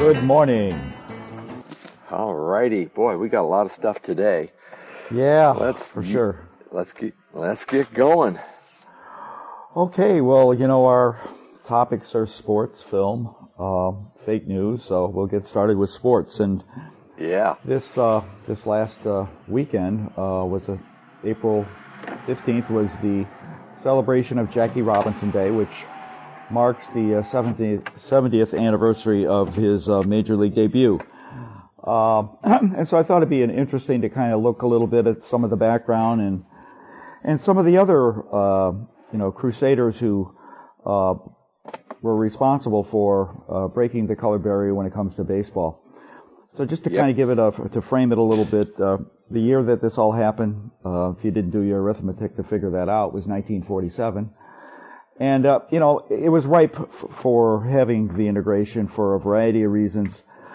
Good morning. All righty, boy, we got a lot of stuff today. Yeah, for sure. Let's get going. Okay, well, our topics are sports, film, fake news, so we'll get started with sports. And yeah, this last weekend was April 15th was the celebration of Jackie Robinson Day, which marks the 70th anniversary of his Major League debut. And so I thought it'd be interesting to kind of look a little bit at some of the background and some of the other crusaders who were responsible for breaking the color barrier when it comes to baseball. So just to kind of give it to frame it a little bit, the year that this all happened, if you didn't do your arithmetic to figure that out, was 1947. And, it was ripe for having the integration for a variety of reasons.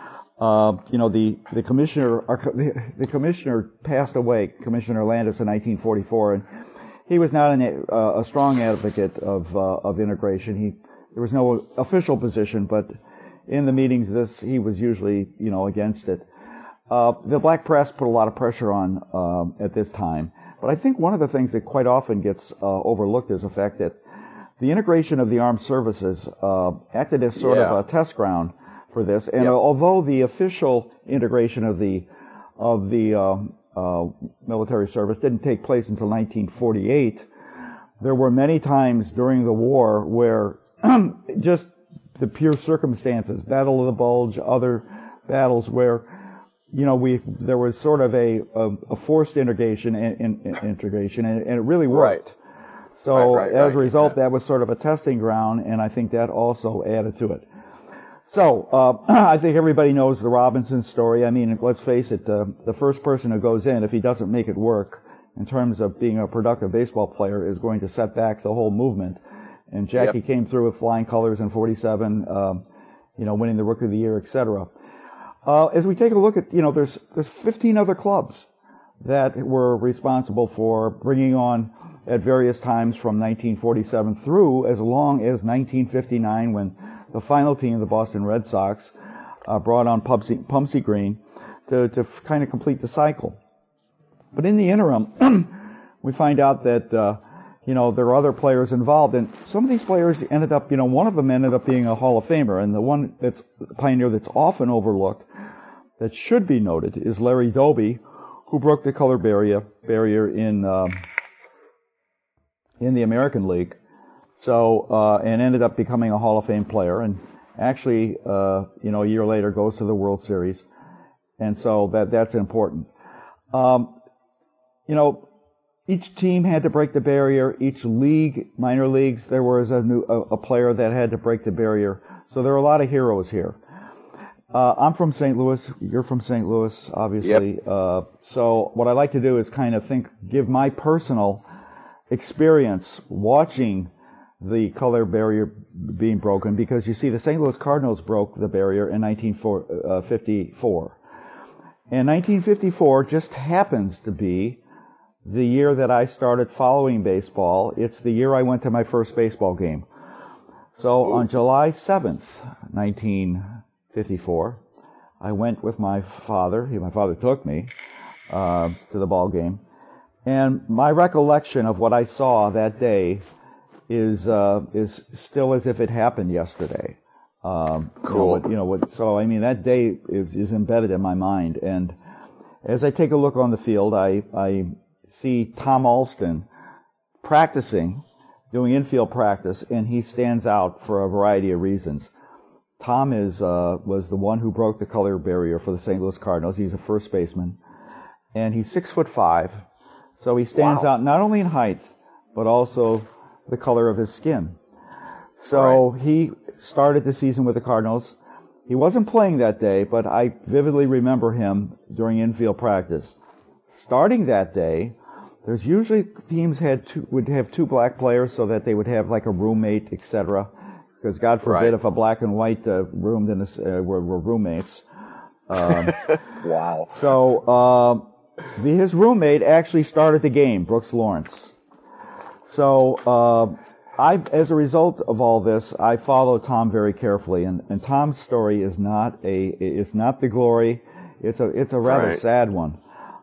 The commissioner passed away, Commissioner Landis, in 1944, and he was not a strong advocate of integration. There was no official position, but in the meetings, he was usually, against it. The black press put a lot of pressure on at this time, but I think one of the things that quite often gets overlooked is the fact that the integration of the armed services acted as sort of a test ground for this, and although the official integration of the military service didn't take place until 1948, there were many times during the war where just the pure circumstances, Battle of the Bulge, other battles where there was sort of a forced integration and it really worked. Right. So as a result, that was sort of a testing ground, and I think that also added to it. So I think everybody knows the Robinson story. I mean, let's face it, the first person who goes in, if he doesn't make it work in terms of being a productive baseball player, is going to set back the whole movement. And Jackie came through with flying colors in 47, winning the Rookie of the Year, etc. As we take a look at, there's 15 other clubs that were responsible for bringing on at various times from 1947 through as long as 1959, when the final team, the Boston Red Sox, brought on Pumsey Green to kind of complete the cycle. But in the interim, we find out that there are other players involved, and some of these players ended up, one of them ended up being a Hall of Famer, and the one that's the pioneer that's often overlooked, that should be noted, is Larry Doby, who broke the color barrier in the American League. So, and ended up becoming a Hall of Fame player, and actually, a year later goes to the World Series. And so that's important. Each team had to break the barrier. Each league, minor leagues, there was a player that had to break the barrier. So there are a lot of heroes here. I'm from St. Louis. You're from St. Louis, obviously. Yep. So what I like to do is kind of give my personal experience watching the color barrier being broken, because you see the St. Louis Cardinals broke the barrier in 1954. And 1954 just happens to be the year that I started following baseball. It's the year I went to my first baseball game. So on July 7th, 1954, I went with my father. My father took me to the ball game. And my recollection of what I saw that day is still as if it happened yesterday. Cool. So I mean, that day is embedded in my mind. And as I take a look on the field, I see Tom Alston practicing, doing infield practice, and he stands out for a variety of reasons. Tom was the one who broke the color barrier for the St. Louis Cardinals. He's a first baseman, and he's 6'5". So he stands out not only in height, but also the color of his skin. So he started the season with the Cardinals. He wasn't playing that day, but I vividly remember him during infield practice. Starting that day, there's usually teams would have two black players so that they would have like a roommate, etc. Because God forbid if a black and white roomed in were roommates. Wow. So his roommate actually started the game, Brooks Lawrence. So as a result of all this, I follow Tom very carefully, and Tom's story is not the glory. It's a rather sad one.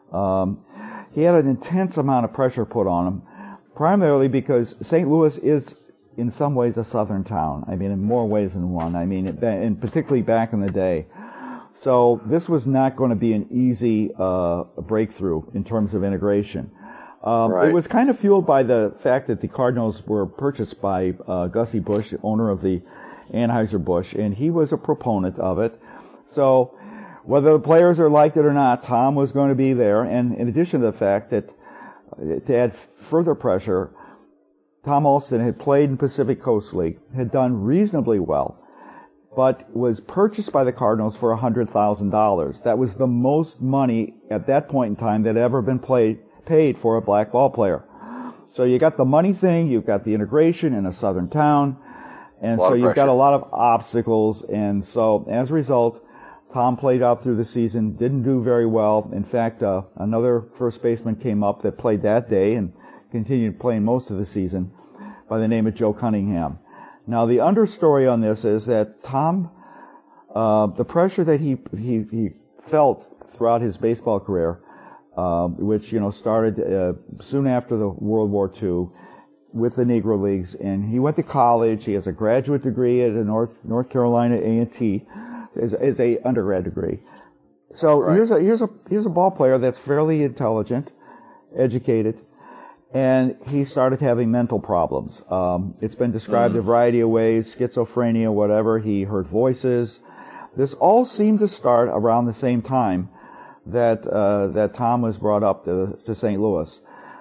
He had an intense amount of pressure put on him, primarily because St. Louis is, in some ways, a southern town. I mean, in more ways than one. I mean, and particularly back in the day. So this was not going to be an easy breakthrough in terms of integration. It was kind of fueled by the fact that the Cardinals were purchased by Gussie Busch, owner of the Anheuser-Busch, and he was a proponent of it. So whether the players liked it or not, Tom was going to be there. And in addition to the fact that, to add further pressure, Tom Alston had played in Pacific Coast League, had done reasonably well, but was purchased by the Cardinals for $100,000. That was the most money at that point in time that had ever been paid for a black ball player. So you got the money thing, you've got the integration in a southern town, and so you've got a lot of obstacles. And so as a result, Tom played out through the season, didn't do very well. In fact, another first baseman came up that played that day and continued playing most of the season by the name of Joe Cunningham. Now, the understory on this is that Tom, the pressure that he felt throughout his baseball career, which, started soon after the World War II with the Negro Leagues, and he went to college. He has a graduate degree at North Carolina A&T, as a undergrad degree. So here's a ball player that's fairly intelligent, educated, and he started having mental problems. It's been described a variety of ways, schizophrenia, whatever. He heard voices. This all seemed to start around the same time that Tom was brought up to St. Louis.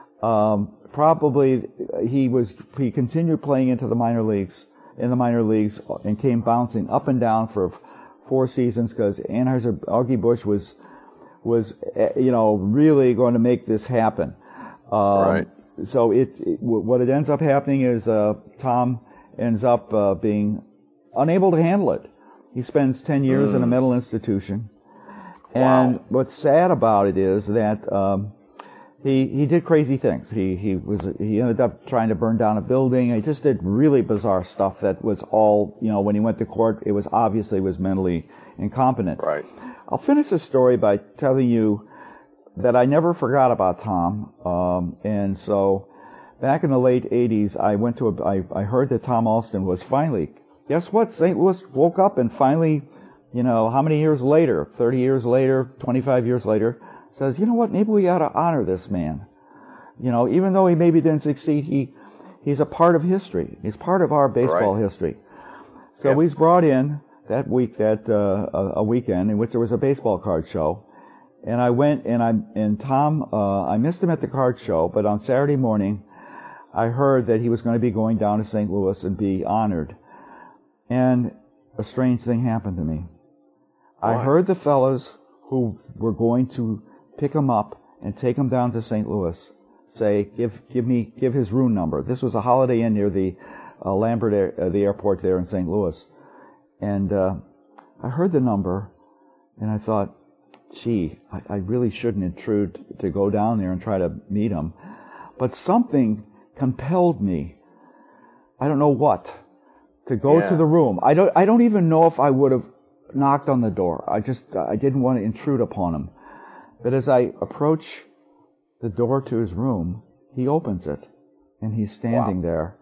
Probably he continued playing in the minor leagues, and came bouncing up and down for 4 seasons because Augie Busch was really going to make this happen. So what it ends up happening is Tom ends up being unable to handle it. He spends 10 years in a mental institution. And what's sad about it is that he did crazy things. He ended up trying to burn down a building. He just did really bizarre stuff that was all, when he went to court, it was obviously was mentally incompetent. Right. I'll finish the story by telling you that I never forgot about Tom. And so back in the late 80s, I heard that Tom Alston was finally, guess what? St. Louis woke up and finally, how many years later, 30 years later, 25 years later, says, you know what, maybe we ought to honor this man. Even though he maybe didn't succeed, he's a part of history. He's part of our baseball history. So we was brought in that week, a weekend in which there was a baseball card show. And I went, and Tom, I missed him at the card show, but on Saturday morning, I heard that he was going to be going down to St. Louis and be honored. And a strange thing happened to me. I heard the fellas who were going to pick him up and take him down to St. Louis say, give his room number. This was a Holiday Inn near the Lambert, the airport there in St. Louis. And I heard the number, and I thought, gee, I really shouldn't intrude to go down there and try to meet him. But something compelled me, I don't know what, to go to the room. I don't even know if I would have knocked on the door. I didn't want to intrude upon him. But as I approach the door to his room, he opens it, and he's standing there.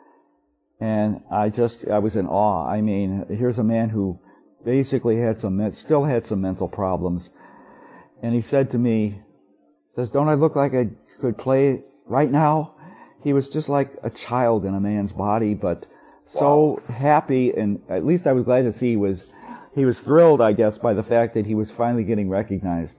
And I was in awe. I mean, here's a man who basically still had some mental problems. And he said to me, don't I look like I could play right now? He was just like a child in a man's body, but so happy, and at least I was glad to see he was thrilled, I guess, by the fact that he was finally getting recognized.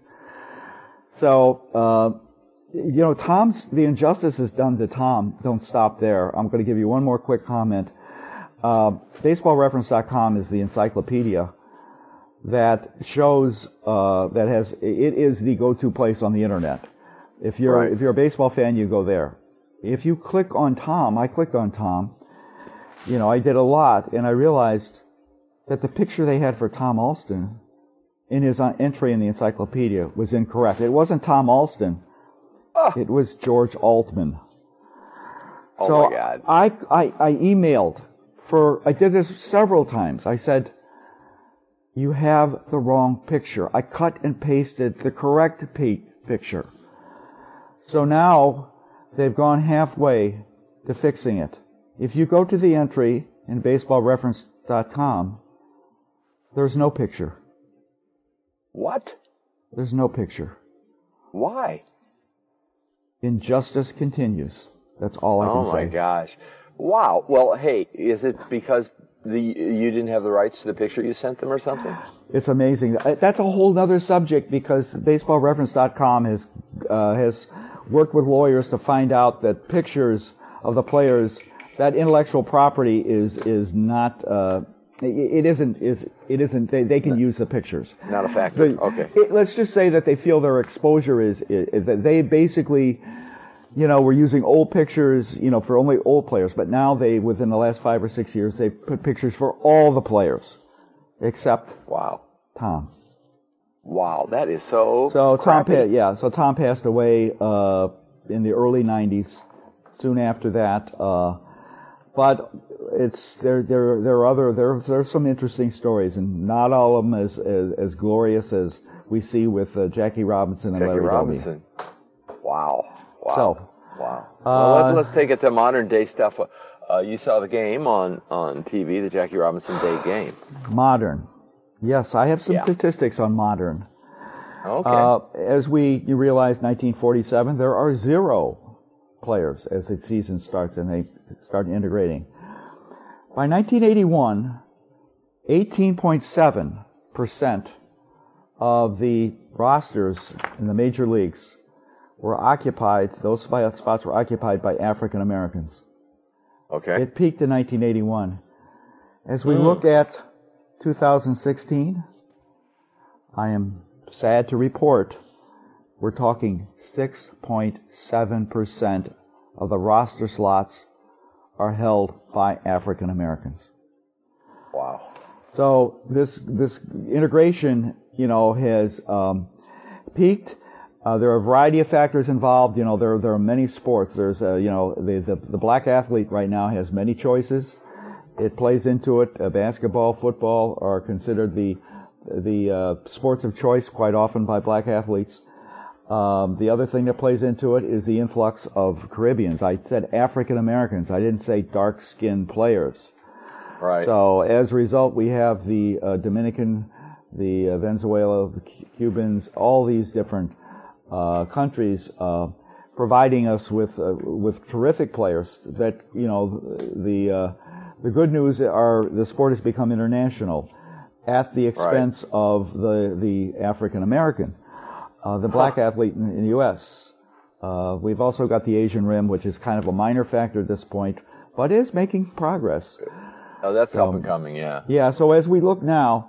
So, the injustices done to Tom don't stop there. I'm going to give you one more quick comment. BaseballReference.com is the encyclopedia that shows it is the go-to place on the internet. If you're a baseball fan, you go there. If you click on Tom, I clicked on Tom. I did a lot, and I realized that the picture they had for Tom Alston in his entry in the encyclopedia was incorrect. It wasn't Tom Alston. It was George Altman. Oh so my God. I emailed I did this several times. I said, you have the wrong picture. I cut and pasted the correct picture. So now they've gone halfway to fixing it. If you go to the entry in baseballreference.com, there's no picture. What? There's no picture. Why? Injustice continues. That's all I can say. Oh my gosh. Wow. Well, hey, is it because you didn't have the rights to the picture you sent them or something? It's amazing. That's a whole other subject because baseballreference.com has worked with lawyers to find out that pictures of the players, that intellectual property is not. It isn't. They can use the pictures. Not a factor. Okay. Let's just say that they feel their exposure is that they basically, were using old pictures, for only old players. But now within the last 5 or 6 years, they put pictures for all the players, except Tom. Wow, that is so. So crappy. Tom passed away in the early '90s. Soon after that, but there's some interesting stories, and not all of them as glorious as we see with Jackie Robinson and Larry Robinson. Wow. So, well, let's take it to modern day stuff. You saw the game on TV, the Jackie Robinson Day game. Modern. Yes, I have some statistics on modern. Okay. As you realize, 1947, there are 0 players as the season starts and they start integrating. By 1981, 18.7% of the rosters in the major leagues were occupied, those spots were occupied by African Americans. Okay. It peaked in 1981. As we look at 2016, I am sad to report we're talking 6.7% of the roster slots are held by African Americans. Wow. So this integration, has peaked. There are a variety of factors involved. There are many sports. There's the black athlete right now has many choices. It plays into it. Basketball, football are considered the sports of choice quite often by black athletes. The other thing that plays into it is the influx of Caribbeans. I said African Americans. I didn't say dark-skinned players. Right. So as a result, we have the Dominican, the Venezuela, the Cubans, all these different countries providing us with terrific players. That the good news are the sport has become international at the expense of the African American. The black athlete in the U.S. We've also got the Asian Rim, which is kind of a minor factor at this point, but is making progress. Oh, that's up and coming, yeah. Yeah, so as we look now,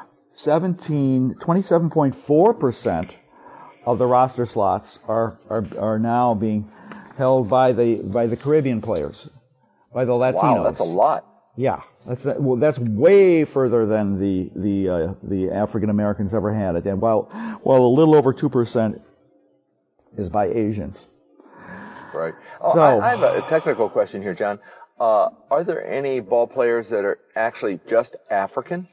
27.4% of the roster slots are now being held by the Caribbean players, by the Latinos. Wow, that's a lot. Yeah, that's way further than the African Americans ever had it. And while a little over 2% is by Asians. Right. So I have a technical question here, John. Are there any ball players that are actually just African?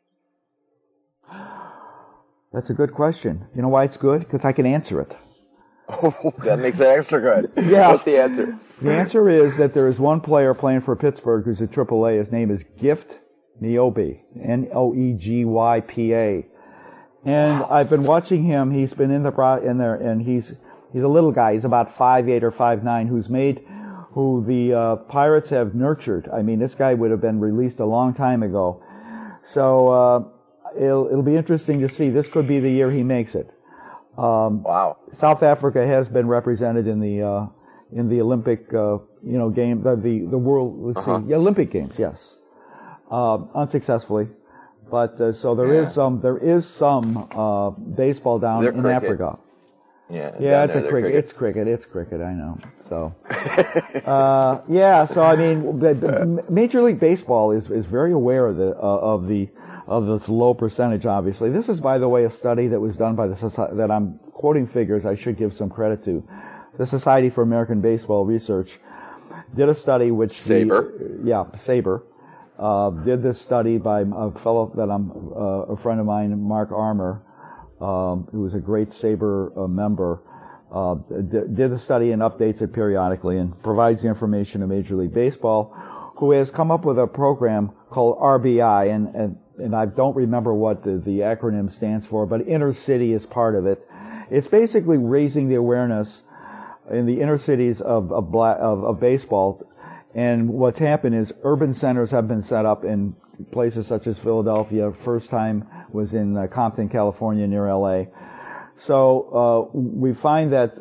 That's a good question. You know why it's good? Because I can answer it. Oh, that makes it extra good. Yeah. What's the answer? The answer is that there is one player playing for Pittsburgh who's at AAA. His name is Gift Niobe, Noegypa. And I've been watching him. He's been in there, and he's a little guy. He's about 5'8" or 5'9", who the Pirates have nurtured. I mean, this guy would have been released a long time ago. So it'll be interesting to see. This could be the year he makes it. Wow. South Africa has been represented in the Olympic game, the world. The Olympic Games, yes, unsuccessfully, but so there is some baseball down in cricket. Africa. Yeah, it's cricket. It's cricket. I know. So, so I mean, Major League Baseball is very aware of this low percentage. Obviously, this is, by the way, a study that was done by that I'm quoting figures I should give some credit to, the Society for American Baseball Research, did a study which Saber. Saber. Did this study by a fellow that a friend of mine, Mark Armour, who was a great Saber member, did the study and updates it periodically and provides the information to Major League Baseball, who has come up with a program called RBI, and I don't remember what the acronym stands for, but inner city is part of it. It's basically raising the awareness in the inner cities of baseball. And what's happened is urban centers have been set up in places such as Philadelphia. First time was in Compton, California, near L.A. So we find that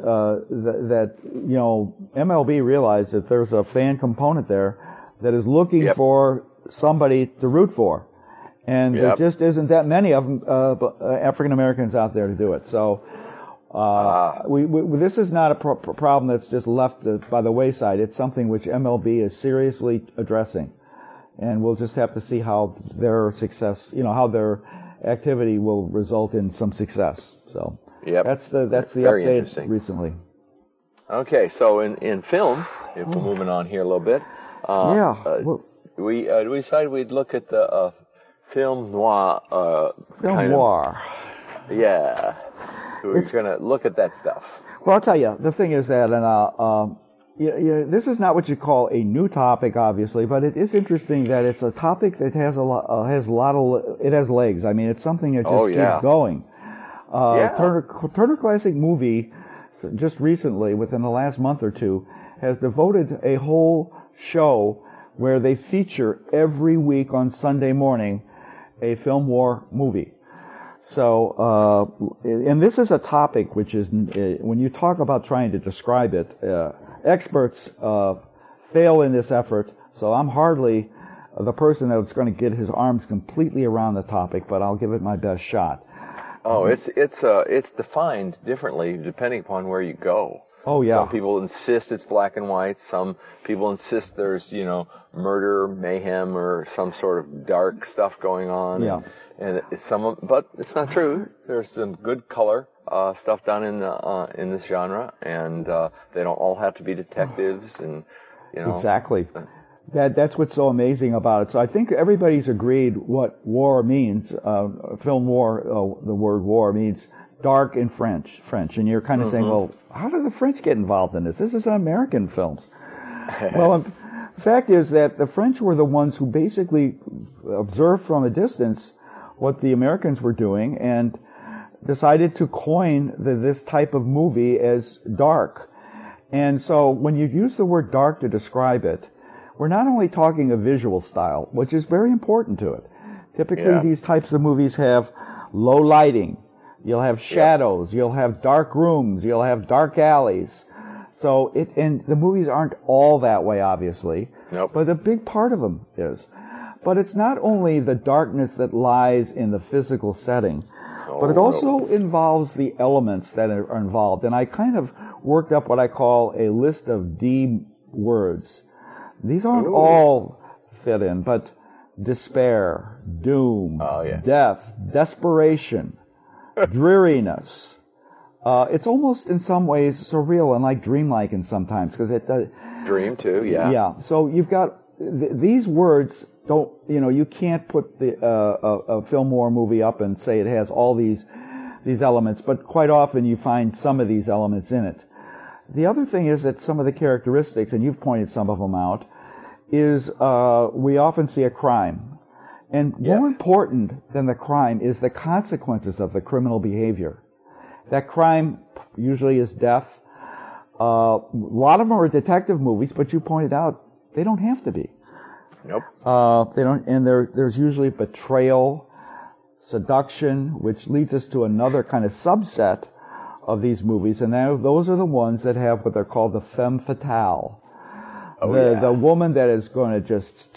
MLB realized that there's a fan component there that is looking for somebody to root for, and there just isn't that many of them African Americans out there to do it. So. This is not a problem that's just left by the wayside. It's something which MLB is seriously addressing, and we'll just have to see how their success, how their activity will result in some success. So that's the update recently. Okay, so in film, if we're moving on here a little bit, we decided we'd look at the film noir. Film noir. Yeah. We're going to look at that stuff. Well, I'll tell you, the thing is that, this is not what you call a new topic, obviously, but it is interesting that it's a topic that has it has legs. I mean, it's something that just keeps going. Turner Classic Movie, just recently, within the last month or two, has devoted a whole show where they feature every week on Sunday morning a film noir movie. So, and this is a topic which is, when you talk about trying to describe it, experts fail in this effort. So I'm hardly the person that's going to get his arms completely around the topic, but I'll give it my best shot. Oh, it's defined differently depending upon where you go. Oh yeah. Some people insist it's black and white. Some people insist there's murder, mayhem, or some sort of dark stuff going on. Yeah. And but it's not true. There's some good color stuff done in this genre, and they don't all have to be detectives, and exactly. That's what's so amazing about it. So I think everybody's agreed what war means. Film war, the word war means dark in French, and you're kind of saying, well, how did the French get involved in this? This is American films. Well, the fact is that the French were the ones who basically observed from a distance what the Americans were doing and decided to coin this type of movie as dark. And so when you use the word dark to describe it, we're not only talking a visual style, which is very important to it. Typically these types of movies have low lighting. You'll have shadows. You'll have dark rooms. You'll have dark alleys. So and the movies aren't all that way, obviously. Nope. But a big part of them is. But it's not only the darkness that lies in the physical setting, but it also involves the elements that are involved. And I kind of worked up what I call a list of D words. These aren't all fit in, but despair, doom, death, desperation, dreariness. It's almost in some ways surreal and like dreamlike in sometimes because it dream too, yeah. Yeah. So you've got these words. You can't put a film noir movie up and say it has all these elements, but quite often you find some of these elements in it. The other thing is that some of the characteristics, and you've pointed some of them out, is we often see a crime. And more important than the crime is the consequences of the criminal behavior. That crime usually is death. A lot of them are detective movies, but you pointed out they don't have to be. Nope. They don't, and there's usually betrayal, seduction, which leads us to another kind of subset of these movies, and those are the ones that have what they're called the femme fatale. The woman that is going to just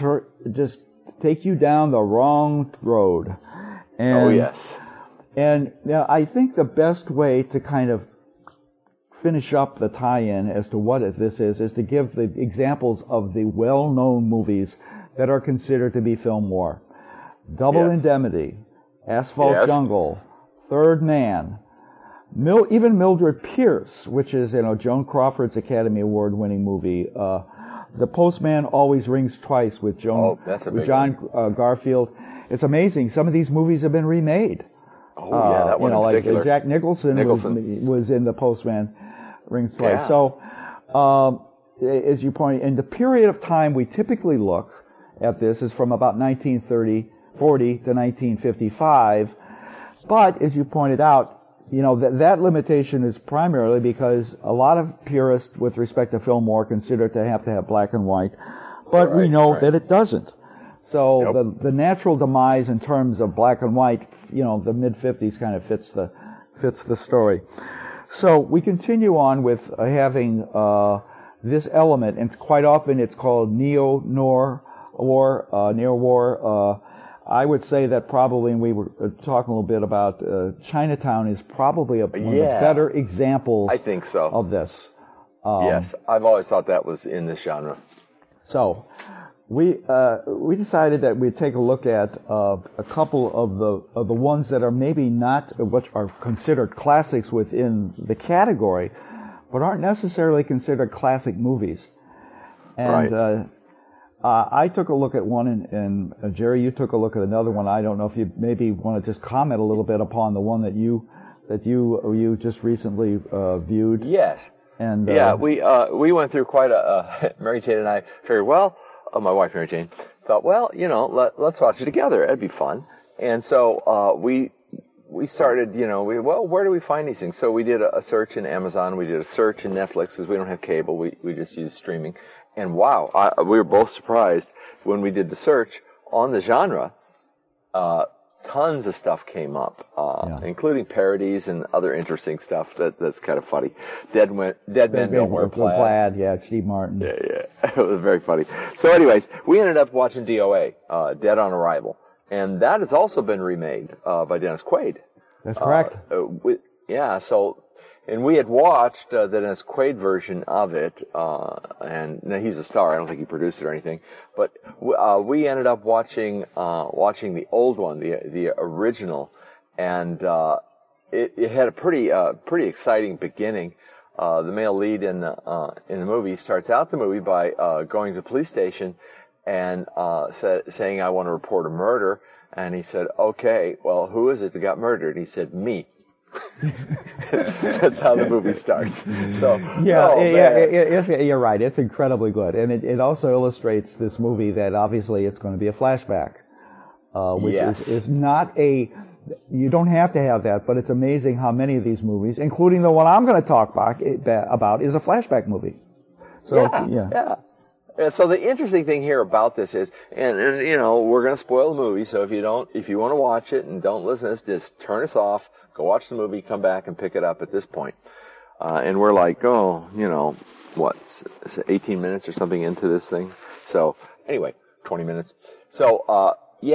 take you down the wrong road. And, And I think the best way to kind of finish up the tie-in as to what this is to give the examples of the well-known movies that are considered to be film noir. Double Indemnity, Asphalt Jungle, Third Man, even Mildred Pierce, which is Joan Crawford's Academy Award-winning movie, The Postman Always Rings Twice with John Garfield. It's amazing. Some of these movies have been remade. Oh, yeah, that one in particular. Like Jack Nicholson. Was in The Postman Rings Twice. Yeah. So, as you pointed, in the period of time we typically look at this is from about 1940 to 1955. But, as you pointed out, that limitation is primarily because a lot of purists with respect to film noir consider it to have black and white, but we know that it doesn't. So the natural demise in terms of black and white, the mid-50s kind of fits the story. So we continue on with having this element, and quite often it's called neo-noir war. I would say that probably, and we were talking a little bit about Chinatown is probably one of the better examples. I think so. Of this. Yes, I've always thought that was in this genre. So we decided that we'd take a look at a couple of the ones that are maybe not what are considered classics within the category, but aren't necessarily considered classic movies. And I took a look at one, and Jerry, you took a look at another one. I don't know if you maybe want to just comment a little bit upon the one that you just recently viewed. Yes. And we went through quite a Mary Jane and I figured, my wife Mary Jane thought, let's watch it together. It'd be fun. And so we started, where do we find these things? So we did a search in Amazon. We did a search in Netflix because we don't have cable. We just use streaming. And wow, we were both surprised when we did the search on the genre. Tons of stuff came up, including parodies and other interesting stuff that's kind of funny. Dead Men Don't Wear Plaid. Yeah, Steve Martin. Yeah, it was very funny. So anyways, we ended up watching DOA, Dead on Arrival. And that has also been remade by Dennis Quaid. That's correct. And we had watched the Dennis Quaid version of it, and he's a star. I don't think he produced it or anything. But we ended up watching the old one, the original, and it had a pretty exciting beginning. The male lead in the movie starts out the movie by going to the police station and saying, "I want to report a murder." And he said, "Okay, well, who is it that got murdered?" And he said, "Me." That's how the movie starts. So you're right. It's incredibly good, and it also illustrates this movie that obviously it's going to be a flashback, which is not a. You don't have to have that, but it's amazing how many of these movies, including the one I'm going to talk about, is a flashback movie. So yeah. So the interesting thing here about this is, and we're going to spoil the movie. So if you want to watch it and don't listen to this, just turn us off. Go watch the movie, come back and pick it up at this point. And we're like, 18 minutes or something into this thing. So anyway, 20 minutes. So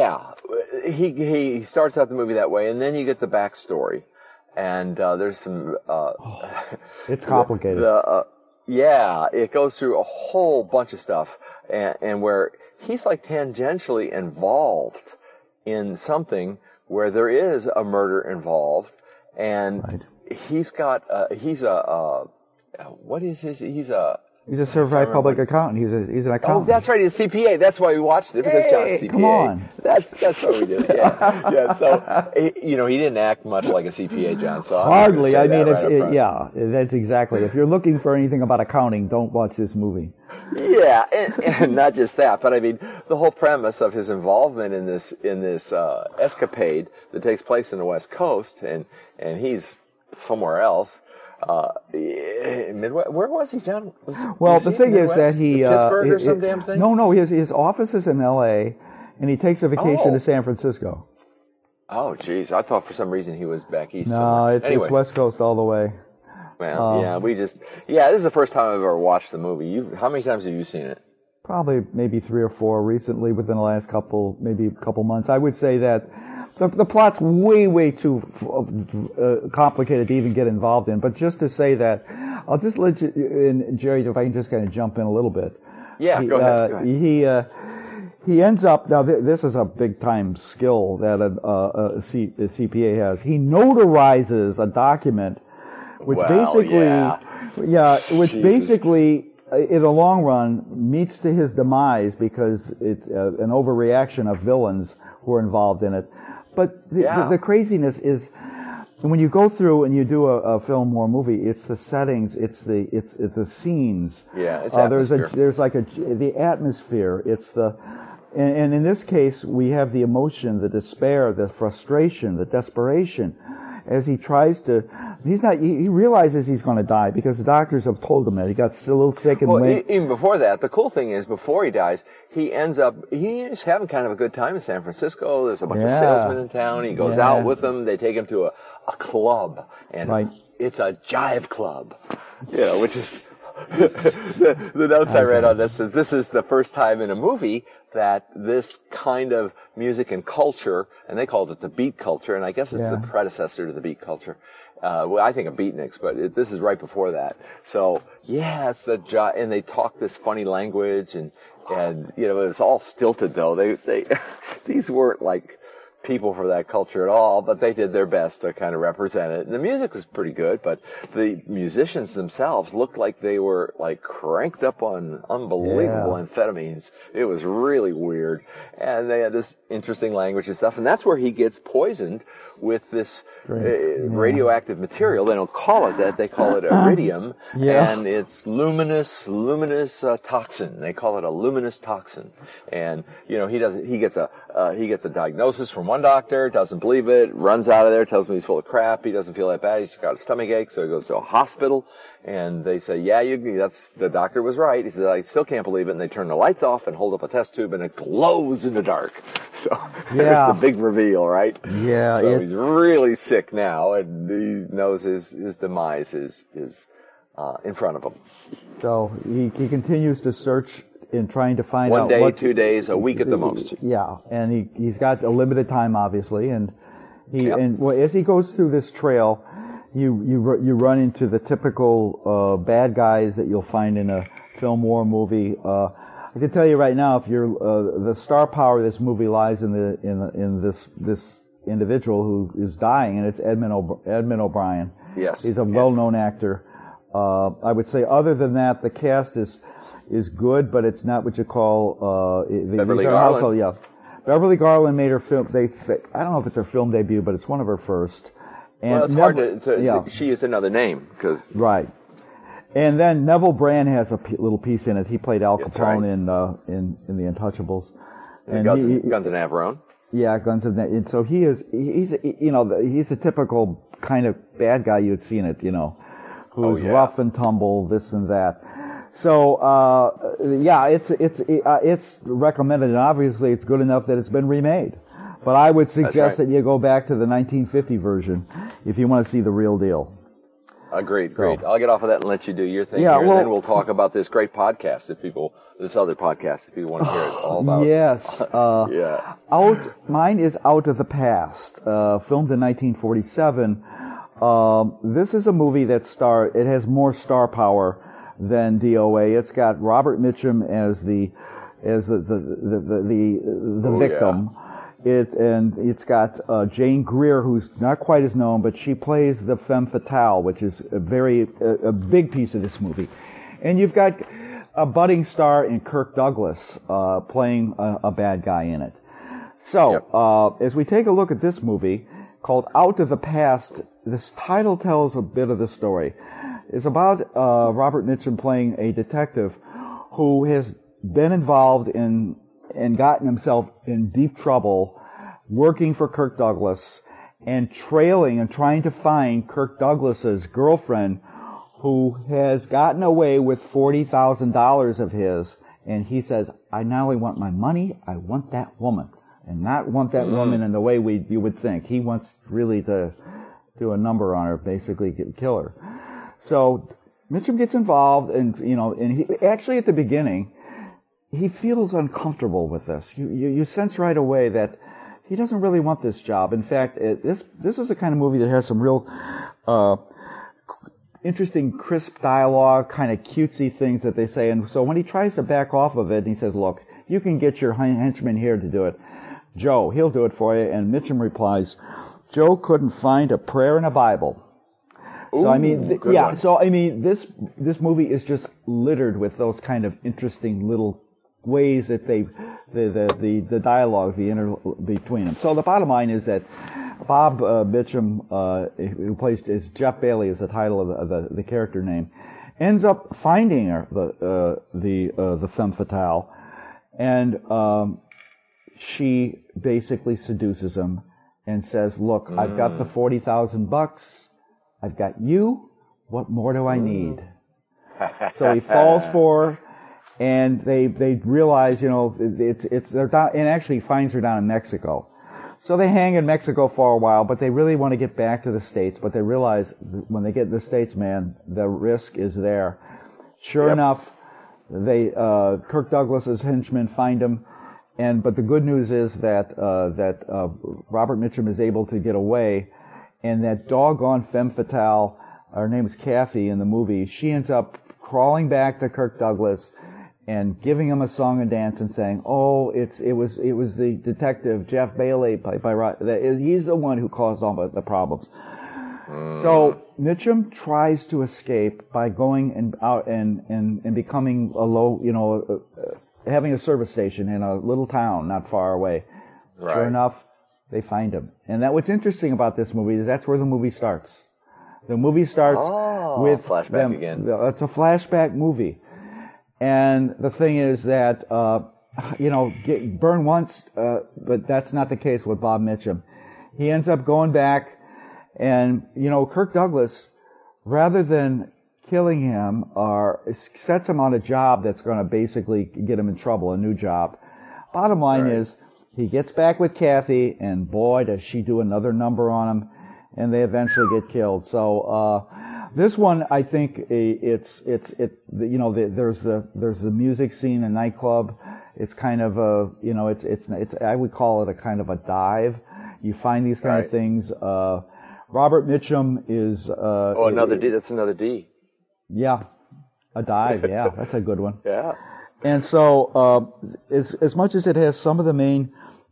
he starts out the movie that way, and then you get the backstory, and there's some. It's complicated. It goes through a whole bunch of stuff, and where he's like tangentially involved in something where there is a murder involved, and he's a certified public accountant. He's an accountant. Oh, that's right. He's a CPA. That's why we watched it, because John's CPA. Come on. That's what we did. Yeah. So he didn't act much like a CPA, John. So hardly. I mean, that's exactly. If you're looking for anything about accounting, don't watch this movie. Yeah, and not just that, but I mean, the whole premise of his involvement in this escapade that takes place in the West Coast, and he's somewhere else. Midwest. Where was he, John? The thing is that he Pittsburgh or some damn thing. No. His office is in L.A. and he takes a vacation to San Francisco. Oh, geez! I thought for some reason he was back east. No, it's West Coast all the way. Well, this is the first time I've ever watched the movie. How many times have you seen it? Probably maybe 3 or 4 recently within the last couple months. I would say that the plot's way too complicated to even get involved in. But just to say that, I'll just let you, and Jerry, if I can just kind of jump in a little bit. Yeah, go ahead. He ends up, now this is a big time skill that a CPA has. He notarizes a document which basically in the long run, meets to his demise because it's an overreaction of villains who are involved in it. But the craziness is when you go through and you do a film or a movie, it's the settings, it's the scenes. Yeah, it's atmosphere. There's like the atmosphere. It's and in this case, we have the emotion, the despair, the frustration, the desperation, as he tries to. He realizes he's going to die because the doctors have told him that. He got a little sick and even before that, the cool thing is before he dies, he's having kind of a good time in San Francisco. There's a bunch of salesmen in town. He goes out with them. They take him to a club, and it's a jive club, which is the notes I read on this is this is the first time in a movie that this kind of music and culture, and they called it the beat culture, and I guess it's the predecessor to the beat culture. I think of beatniks, but this is right before that. So it's and they talk this funny language, and it's all stilted though. They these weren't like people for that culture at all, but they did their best to kind of represent it. And the music was pretty good, but the musicians themselves looked like they were like cranked up on unbelievable amphetamines. It was really weird. And they had this interesting language and stuff. And that's where he gets poisoned with this radioactive material. They don't call it that. They call it iridium. And it's luminous toxin. They call it a luminous toxin. And, he gets a diagnosis from one doctor, doesn't believe it, runs out of there, tells me he's full of crap, he doesn't feel that bad, he's got a stomach ache, so he goes to a hospital, and they say, the doctor was right. He says, I still can't believe it, and they turn the lights off and hold up a test tube, and it glows in the dark. So there's the big reveal, right? Yeah. So he's really sick now, and he knows his demise is in front of him. So he continues to search in trying to find out 1 day, 2 days, a week at the most. Yeah, and he's got a limited time, obviously, and as he goes through this trail, you run into the typical bad guys that you'll find in a film or movie. I can tell you right now, if you're the star power of this movie lies in this individual who is dying, and it's Edmund O'Brien. Yes, he's a well-known actor. I would say, other than that, the cast is good, but it's not what you call Beverly Garland. Also, Beverly Garland made her film. I don't know if it's her film debut, but it's one of her first. And it's hard to she is another name because right. And then Neville Brand has a little piece in it. He played Al Capone in The Untouchables. And Guns and Navarone. Yeah, Guns and Navarone. And so he's a typical kind of bad guy you'd see in it, who's rough and tumble, this and that. So it's recommended, and obviously it's good enough that it's been remade. But I would suggest that you go back to the 1950 version if you want to see the real deal. Great. I'll get off of that and let you do your thing here, and then we'll talk about this great podcast this other podcast, if you want to hear it all about. Yes. Mine is Out of the Past, filmed in 1947. This is a movie that it has more star power than DOA. It's got Robert Mitchum as the victim. It's got Jane Greer, who's not quite as known, but she plays the femme fatale, which is a big piece of this movie. And you've got a budding star in Kirk Douglas playing a bad guy in it. So as we take a look at this movie called Out of the Past, this title tells a bit of the story. It's about Robert Mitchum playing a detective who has been involved in and gotten himself in deep trouble working for Kirk Douglas and trailing and trying to find Kirk Douglas's girlfriend, who has gotten away with $40,000 of his. And he says, I not only want my money, I want that woman. And not want that woman in the way you would think. He wants really to do a number on her, basically kill her. So Mitchum gets involved, and he actually at the beginning, he feels uncomfortable with this. You sense right away that he doesn't really want this job. In fact, this is the kind of movie that has some real interesting, crisp dialogue, kind of cutesy things that they say. And so when he tries to back off of it, and he says, look, you can get your henchman here to do it. Joe, he'll do it for you. And Mitchum replies, Joe couldn't find a prayer in a Bible. So I mean, one. So I mean, this movie is just littered with those kind of interesting little ways that the dialogue, between them. So the bottom line is that Bob Mitchum, who plays is Jeff Bailey, is the title of the character name, ends up finding her, the femme fatale, and she basically seduces him and says, "Look, I've got the $40,000. I've got you. What more do I need?" So he falls for her, and they realize, they're down, and actually finds her down in Mexico. So they hang in Mexico for a while, but they really want to get back to the States. But they realize when they get to the States, man, the risk is there. Sure enough, Kirk Douglas's henchmen find him, but the good news is that Robert Mitchum is able to get away, and that doggone femme fatale, her name is Kathy in the movie, she ends up crawling back to Kirk Douglas and giving him a song and dance and saying, "Oh, it was the detective Jeff Bailey he's the one who caused all the problems." So Mitchum tries to escape by going out and becoming having a service station in a little town not far away. Right. Sure enough, they find him. And what's interesting about this movie is that's where the movie starts. The movie starts with flashback them again. It's a flashback movie. And the thing is that, burn once, but that's not the case with Bob Mitchum. He ends up going back, and, Kirk Douglas, rather than killing him, sets him on a job that's going to basically get him in trouble, a new job. Bottom line is, he gets back with Kathy, and boy, does she do another number on him, and they eventually get killed. So, this one, I think, there's the music scene, a nightclub. It's kind of I would call it a kind of a dive. You find these kind of things. Robert Mitchum is, another D. That's another D. Yeah. A dive. Yeah. That's a good one. Yeah. And so, as much as it has some of the main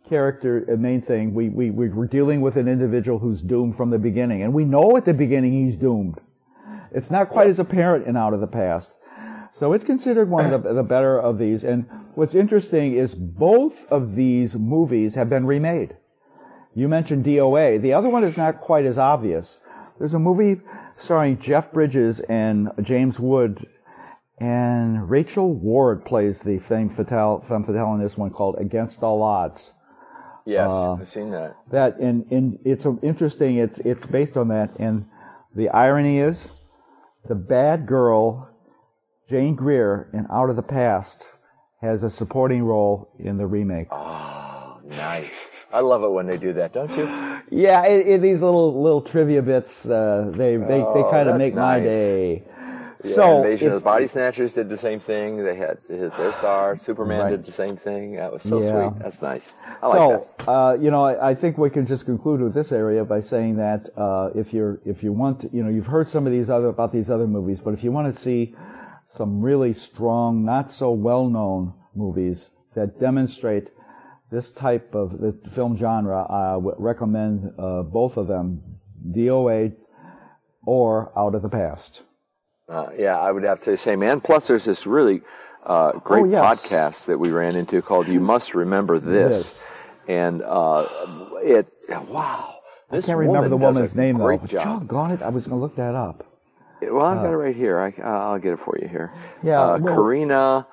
thing, we're dealing with an individual who's doomed from the beginning. And we know at the beginning he's doomed. It's not quite as apparent in Out of the Past. So it's considered one of the better of these. And what's interesting is both of these movies have been remade. You mentioned DOA. The other one is not quite as obvious. There's a movie starring Jeff Bridges and James Wood, and Rachel Ward plays the femme fatale in this one, called Against All Odds. Yes, I've seen that. It's interesting. It's based on that, and the irony is, the bad girl, Jane Greer, in Out of the Past, has a supporting role in the remake. Oh, nice. I love it when they do that, don't you? Yeah, these little trivia bits, they kind of make my day. Yeah, so Invasion of the Body Snatchers did the same thing. They had their star. Superman did the same thing. That was so sweet. That's nice. I like that. I think we can just conclude with this area by saying that if you want to, you've heard some of about these other movies, but if you want to see some really strong, not so well-known movies that demonstrate this type of the film genre, I would recommend both of them, DOA or Out of the Past. I would have to say the same. And plus, there's this really great podcast that we ran into called "You Must Remember This," and wow, this I can't remember the woman's name though. But doggone it, I was going to look that up. Well, I've got it right here. I'll get it for you here. Yeah, Karina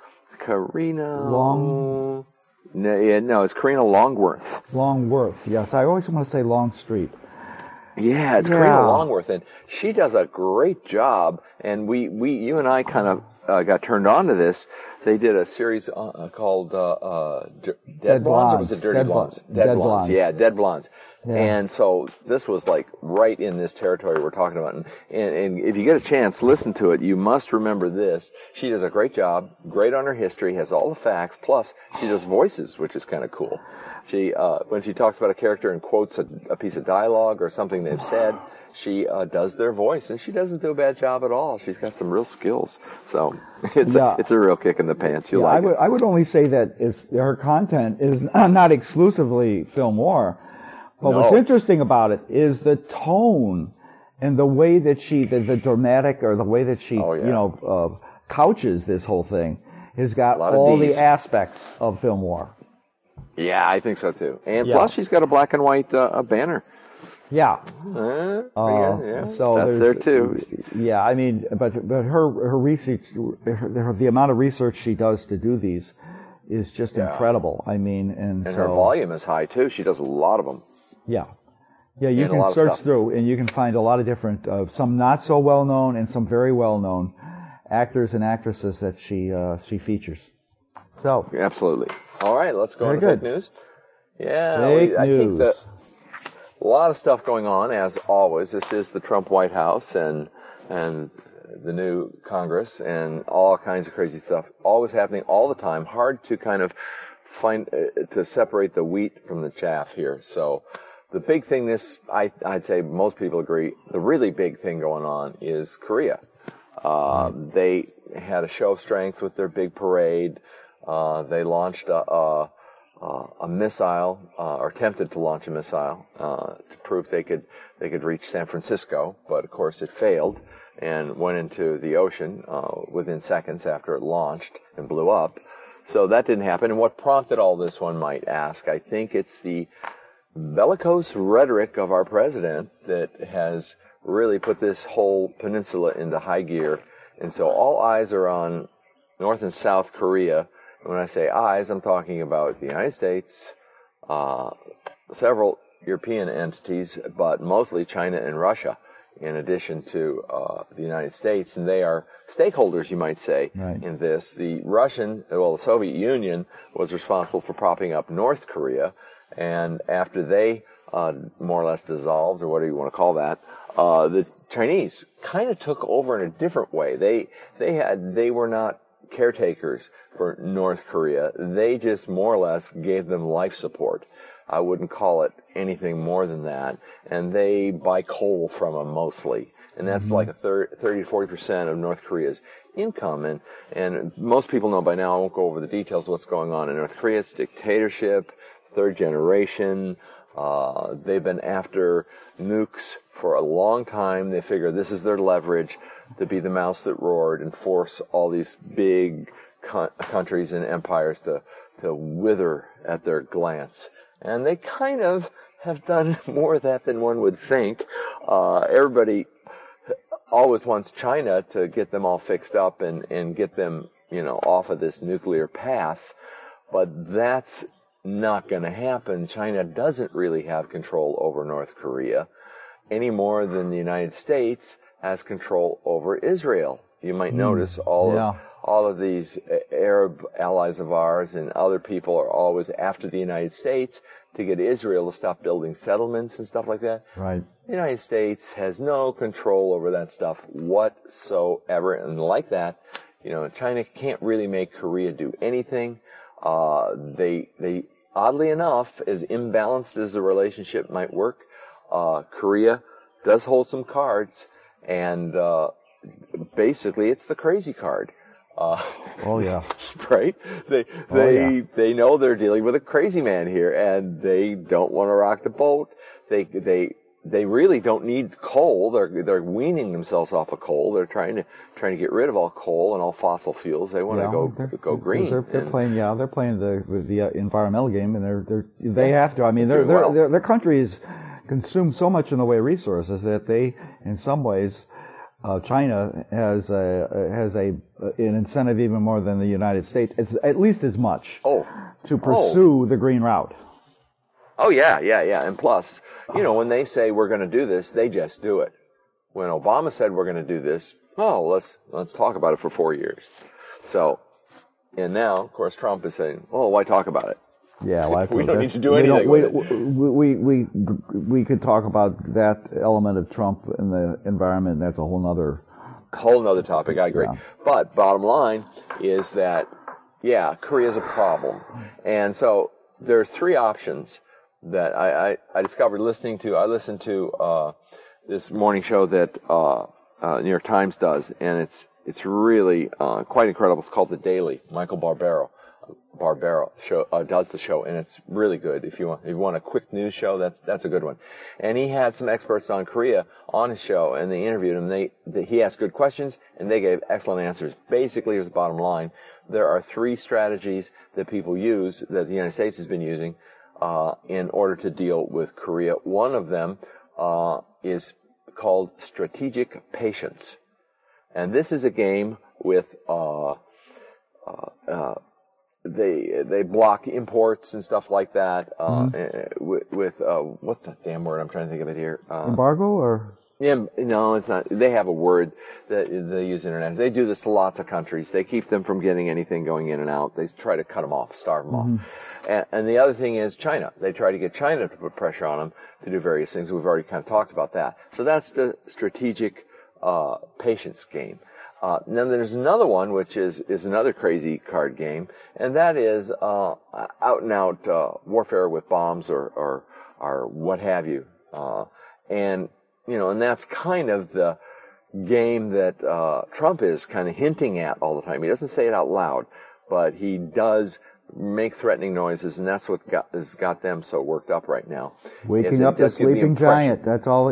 Long. No, it's Karina Longworth. Longworth, yes. I always want to say Longstreet. Yeah, it's Karina Longworth, and she does a great job. And you and I kind of got turned on to this. They did a series called Dead Blondes, or was it Dirty Blondes? Dead Blondes. Yeah, Dead Blondes. Yeah. And so this was like right in this territory we're talking about. And if you get a chance, listen to it. You must remember this. She does a great job, great on her history, has all the facts, plus she does voices, which is kind of cool. She when she talks about a character and quotes a piece of dialogue or something they've said, she does their voice, and she doesn't do a bad job at all. She's got some real skills. So it's a real kick in the pants. You'll like it. I would only say that her content is not exclusively film noir. But what's interesting about it is the tone And the way that the dramatic, or the way that she, couches this whole thing, has got all the aspects of film noir. Yeah, I think so too. And plus, she's got a black and white banner. Yeah. So that's there too. Yeah, I mean, but her research, the amount of research she does to do these is just incredible. I mean, and so, her volume is high too. She does a lot of them. Yeah. Yeah, you can search through and you can find a lot of different, some not so well known and some very well known actors and actresses that she features. So absolutely. All right, let's go to fake news. Yeah, I think that a lot of stuff going on as always. This is the Trump White House and the new Congress and all kinds of crazy stuff always happening all the time. Hard to kind of find to separate the wheat from the chaff here. So the big thing, I'd say most people agree, the really big thing going on is Korea. They had a show of strength with their big parade. They launched a missile, or attempted to launch a missile, to prove they could reach San Francisco, but of course it failed and went into the ocean within seconds after it launched and blew up. So that didn't happen. And what prompted all this, one might ask? I think it's the bellicose rhetoric of our president that has really put this whole peninsula into high gear. And so all eyes are on North and South Korea. When I say eyes, I'm talking about the United States, several European entities, but mostly China and Russia, in addition to the United States. And they are stakeholders, you might say, in this. The Soviet Union was responsible for propping up North Korea. And after they more or less dissolved, or whatever you want to call that, the Chinese kind of took over in a different way. They were not caretakers for North Korea. They just more or less gave them life support. I wouldn't call it anything more than that. And they buy coal from them mostly. And that's like 30 to 40% of North Korea's income. And most people know by now, I won't go over the details of what's going on in North Korea. It's dictatorship, third generation. They've been after nukes for a long time. They figure this is their leverage to be the mouse that roared and force all these big countries and empires to wither at their glance. And they kind of have done more of that than one would think. Everybody always wants China to get them all fixed up and get them, off of this nuclear path. But that's not going to happen. China doesn't really have control over North Korea any more than the United States has control over Israel. You might notice all of these Arab allies of ours and other people are always after the United States to get Israel to stop building settlements and stuff like that. Right. The United States has no control over that stuff whatsoever. And like that, China can't really make Korea do anything. They oddly enough, as imbalanced as the relationship might work, Korea does hold some cards, and basically it's the crazy card. Right? They know they're dealing with a crazy man here, and they don't want to rock the boat. They really don't need coal. They're weaning themselves off of coal. They're trying to get rid of all coal and all fossil fuels. They want to go green. They're playing the environmental game, and they have to. I mean, their countries consume so much in the way of resources that they, in some ways, China has an incentive even more than the United States. It's at least as much to pursue the green route. Oh yeah. And plus, when they say we're going to do this, they just do it. When Obama said we're going to do this, let's talk about it for 4 years. So, and now, of course, Trump is saying, why talk about it? Yeah, we don't need to do anything with it. We could talk about that element of Trump in the environment. That's a whole nother topic. I agree. Yeah. But bottom line is that, Korea is a problem. And so there are three options that I discovered listening to. I listened to this morning show that New York Times does, and it's really quite incredible. It's called The Daily. Michael Barbaro, Barbera does the show, and it's really good. If you want a quick news show, that's a good one. And he had some experts on Korea on his show, and they interviewed him. He asked good questions, and they gave excellent answers. Basically, here's the bottom line: there are 3 strategies that people use, that the United States has been using, in order to deal with Korea. One of them is called strategic patience, and this is a game with they block imports and stuff like that with what's that damn word? I'm trying to think of it here. Embargo or? Yeah, no, it's not. They have a word that they use internet. They do this to lots of countries. They keep them from getting anything going in and out. They try to cut them off, starve them off. And the other thing is China. They try to get China to put pressure on them to do various things. We've already kind of talked about that. So that's the strategic patience game. Then there's another one, which is another crazy card game, and that is out and out warfare with bombs or what have you. And that's kind of the game that Trump is kind of hinting at all the time. He doesn't say it out loud, but he does make threatening noises, and that's what has got them so worked up right now. Waking up the sleeping giant. That's all.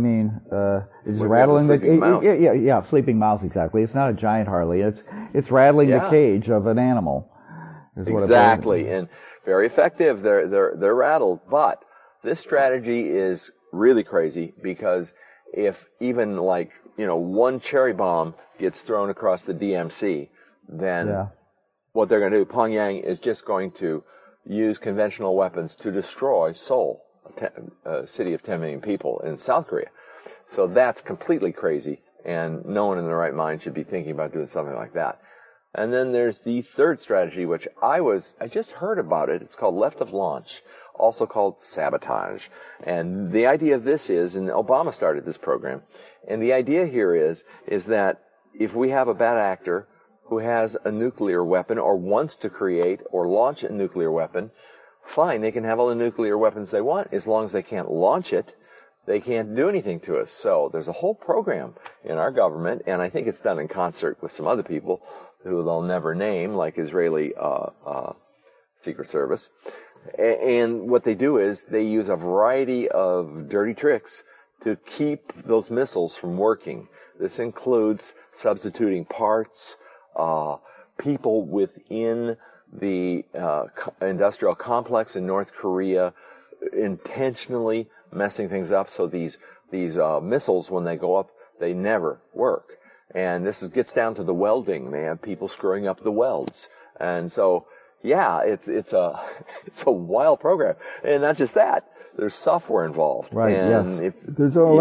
It's rattling the mouse. Yeah, sleeping mouse. Exactly. It's not a giant hardly. It's rattling the cage of an animal. Exactly, and very effective. They're rattled, but this strategy is really crazy because if even one cherry bomb gets thrown across the DMZ, then what they're going to do, Pyongyang is just going to use conventional weapons to destroy Seoul, a city of 10 million people in South Korea. So that's completely crazy, and no one in their right mind should be thinking about doing something like that. And then there's the third strategy, which I just heard about it. It's called left of launch, also called sabotage. And the idea of this is, and Obama started this program, and the idea here is that if we have a bad actor who has a nuclear weapon or wants to create or launch a nuclear weapon, fine, they can have all the nuclear weapons they want. As long as they can't launch it, they can't do anything to us. So there's a whole program in our government, and I think it's done in concert with some other people who they'll never name, like Israeli Secret Service. And what they do is they use a variety of dirty tricks to keep those missiles from working. This includes substituting parts, people within the industrial complex in North Korea intentionally messing things up, so these missiles, when they go up, they never work. And this gets down to the welding. They have people screwing up the welds. And so, it's a wild program. And not just that, there's software involved. Right, and there's an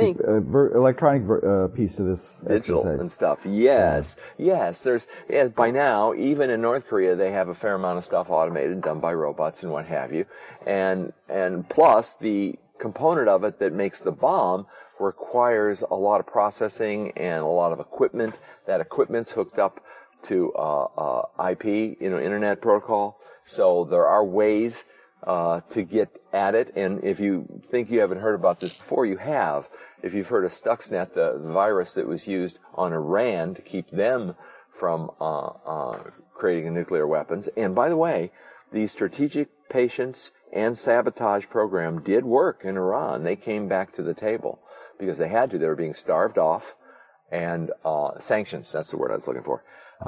electronic piece to this digital exercise. And stuff. Yes. There's by now, even in North Korea, they have a fair amount of stuff automated, done by robots and what have you. And plus, the component of it that makes the bomb requires a lot of processing and a lot of equipment. That equipment's hooked up to IP, Internet Protocol. So there are ways to get at it. And if you think you haven't heard about this before, you have. If you've heard of Stuxnet, the virus that was used on Iran to keep them from creating nuclear weapons. And by the way, the strategic patience and sabotage program did work in Iran. They came back to the table because they had to. They were being starved off. And sanctions, that's the word I was looking for.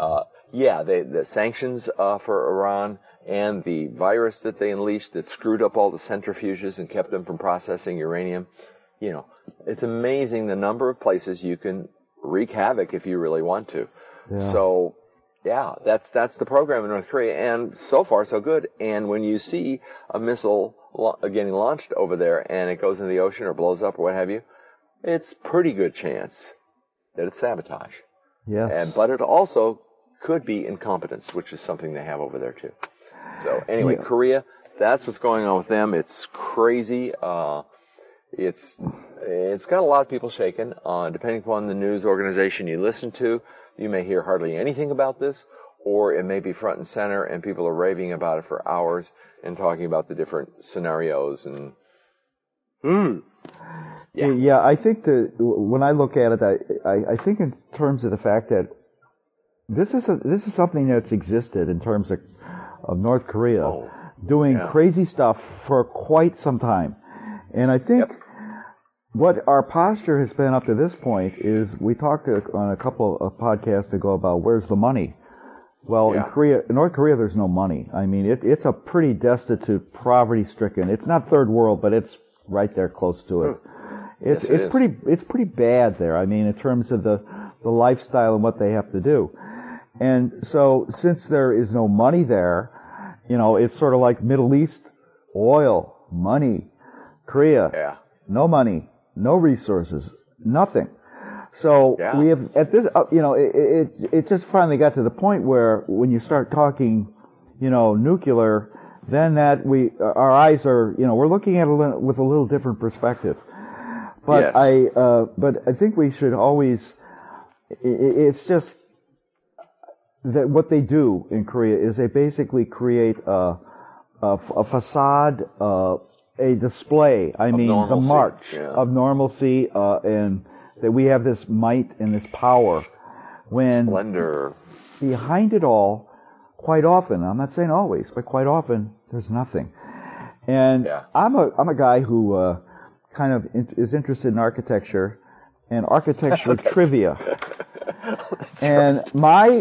The sanctions for Iran and the virus that they unleashed that screwed up all the centrifuges and kept them from processing uranium. It's amazing the number of places you can wreak havoc if you really want to. Yeah. So, that's the program in North Korea, and so far so good. And when you see a missile getting launched over there and it goes into the ocean or blows up or what have you, it's pretty good chance that it's sabotage. Yes. But it also could be incompetence, which is something they have over there too. So anyway, Korea, that's what's going on with them. It's crazy. It's got a lot of people shaken. Depending upon the news organization you listen to, you may hear hardly anything about this, or it may be front and center, and people are raving about it for hours and talking about the different scenarios. And I think when I look at it, I think in terms of the fact that this is something that's existed in terms of North Korea doing crazy stuff for quite some time. And I think what our posture has been up to this point is, we talked on a couple of podcasts ago about where's the money. Well, in North Korea, there's no money. I mean, it's a pretty destitute, poverty-stricken. It's not third world, but it's right there close to it. It's pretty bad there. I mean, in terms of the lifestyle and what they have to do. And so, since there is no money there, it's sort of like Middle East: oil, money. Korea, no money, no resources, nothing. So we have at this, it just finally got to the point where when you start talking, nuclear, then our eyes are, we're looking at it with a little different perspective. But but I think we should always. It's just that what they do in Korea is they basically create a facade, a display. I mean, the march of normalcy, and that we have this might and this power. When splendor behind it all, quite often, I'm not saying always, but quite often, there's nothing. And I'm a guy who kind of is interested in architecture and architecture trivia. And my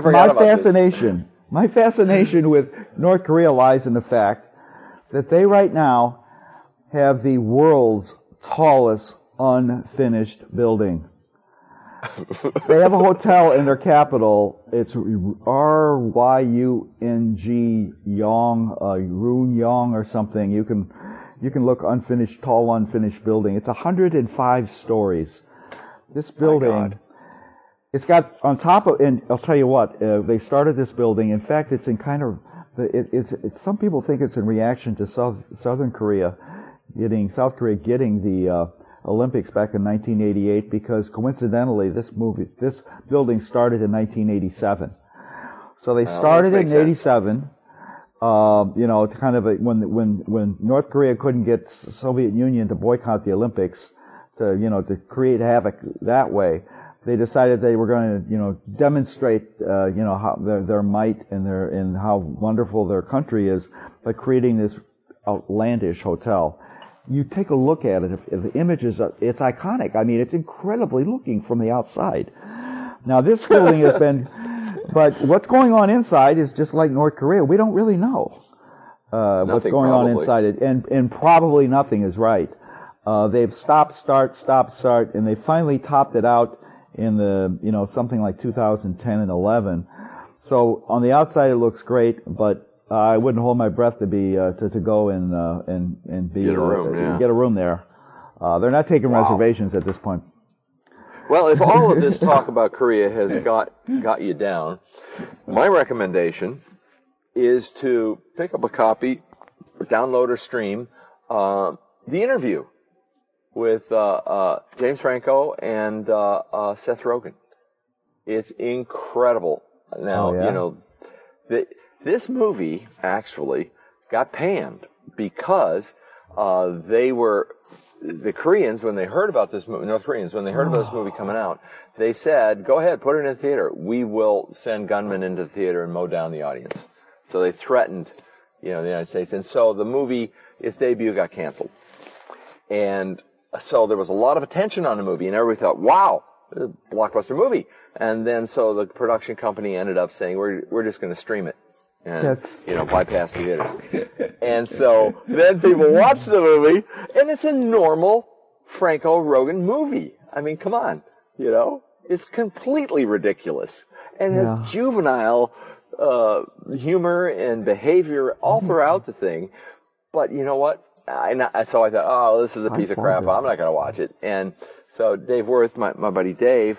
fascination with North Korea lies in the fact that they right now have the world's tallest unfinished building. They have a hotel in their capital. It's Ryung Runyong or something. You can look tall unfinished building. It's 105 stories. This building, it's got on top of, and I'll tell you what, they started this building. In fact, it's in kind of, some people think it's in reaction to South Korea getting the Olympics back in 1988, because coincidentally this building started in 1987. So they started in 87. Kind of when North Korea couldn't get Soviet Union to boycott the Olympics, to create havoc that way, they decided they were going to, demonstrate, how their might and how wonderful their country is by creating this outlandish hotel. You take a look at it, if the images it's iconic. I mean, it's incredibly looking from the outside. Now, this building has been, but what's going on inside is just like North Korea. We don't really know what's going on inside it, and probably nothing is right. They've stop, start, and they finally topped it out in the, something like 2010 and 11. So on the outside it looks great, but I wouldn't hold my breath to be to go and be get a room there. They're not taking reservations at this point. Well, if all of this talk about Korea has got you down, my recommendation is to pick up a copy, or download or stream the interview with James Franco and Seth Rogen. It's incredible. Now, this movie actually got panned because the Koreans, when they heard about this movie, North Koreans, when they heard about this movie coming out, they said, go ahead, put it in the theater. We will send gunmen into the theater and mow down the audience. So they threatened, the United States. And so the movie, its debut got canceled. And so there was a lot of attention on the movie, and everybody thought, wow, this is a blockbuster movie. And then so the production company ended up saying, we're just going to stream it. And, bypass the theaters. And so then people watch the movie, and it's a normal Franco Rogen movie. I mean, come on, it's completely ridiculous and has juvenile humor and behavior all throughout the thing. But you know what? So I thought, this is a piece of crap. I'm not going to watch it. And so Dave Worth, my buddy Dave,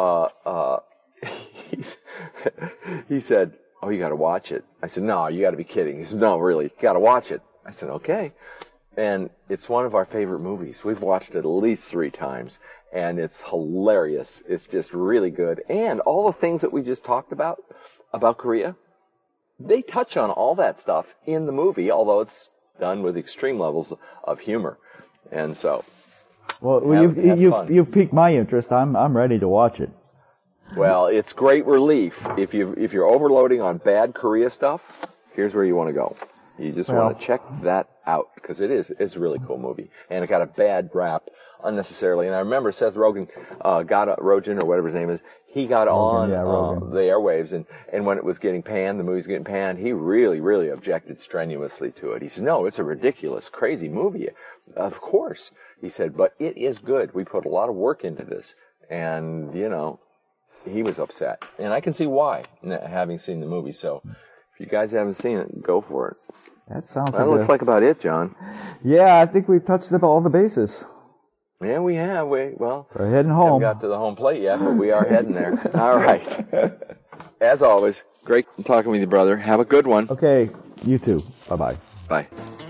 he said, oh, you got to watch it. I said, no, you got to be kidding. He said, no, really, you got to watch it. I said, okay. And it's one of our favorite movies. We've watched it at least 3 times, and it's hilarious. It's just really good. And all the things that we just talked about Korea, they touch on all that stuff in the movie, although it's done with extreme levels of humor. And so, you've piqued my interest. I'm ready to watch it. Well, it's great relief if you're overloading on bad Korea stuff, here's where you want to go. You just want to check that out, because it's a really cool movie. And it got a bad rap unnecessarily. And I remember Seth Rogen, Rogen, or whatever his name is, he got on the airwaves, and when it was getting panned, the movie was getting panned, he really, really objected strenuously to it. He said, no, it's a ridiculous, crazy movie. Of course. He said, but it is good. We put a lot of work into this. And, he was upset. And I can see why, having seen the movie. So, if you guys haven't seen it, go for it. That looks like about it, John. Yeah, I think we've touched all the bases. Yeah, we have. We're heading home. Haven't got to the home plate yet, but we are heading there. All right. As always, great talking with you, brother. Have a good one. Okay, you too. Bye-bye. Bye.